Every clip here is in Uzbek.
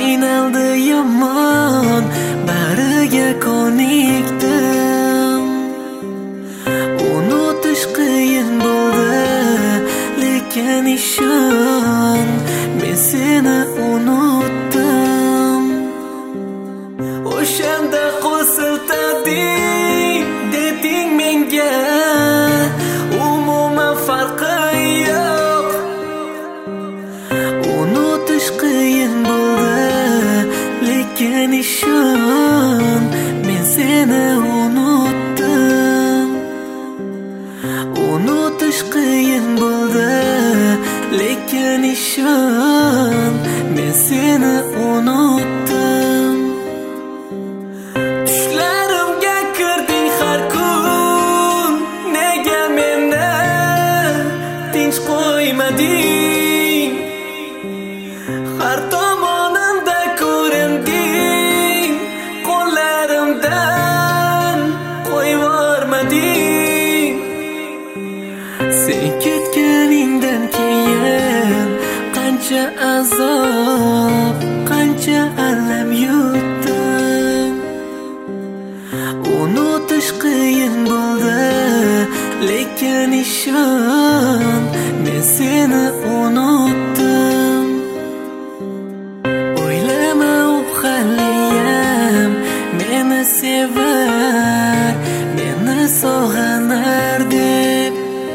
qiynaldi yomon, bariga ko'nikdim. Unutish qiyin bo'ldi, lekin ishon, men seni unutdim. O'shanda qo'l siltading, deding menga umuman farqi yo'q. Unutish qiyin bo'ldi, lekin ishon, men seni unutdim. Unutish qiyin bo'ldi, lekin ishon, men seni unutdim. Tushlarimga kirding har kun, nega meni tinch qo'ymading? Har tomonimda ko'rinding, qo'llarimdan qo'yvormading. Sen ketganingdan keyin qancha azob, qancha alam yutdim. Unutish qiyin bo'ldi, lekin ishon, men seni unutdim. O'ylama u haliyam meni sevar, meni sog'anar deb.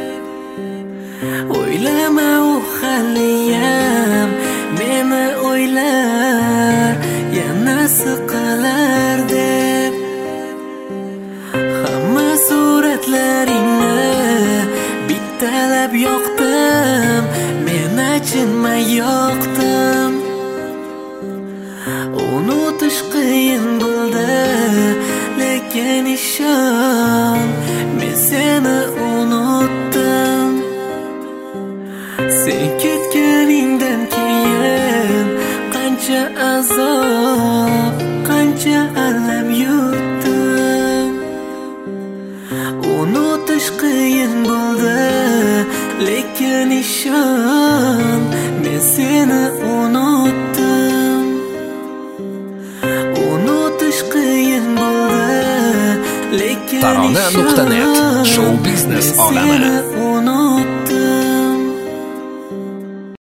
O'ylama u haliyam meni o'ylar, yana siqilar deb. Hamma suratlaringni bittalab yoqdim, men achinmay yoqdim. Unutish qiyin bo'ldi, lekin ishon, men seni unutdim. Sen ketganingdan keyin qancha azob, qancha alam yutdim. Unutish qiyin bo'ldi, lekin ishon, men seni unutdim. Unutish qiyin bo'ldi, lekin Tarona.net Show biznes olami.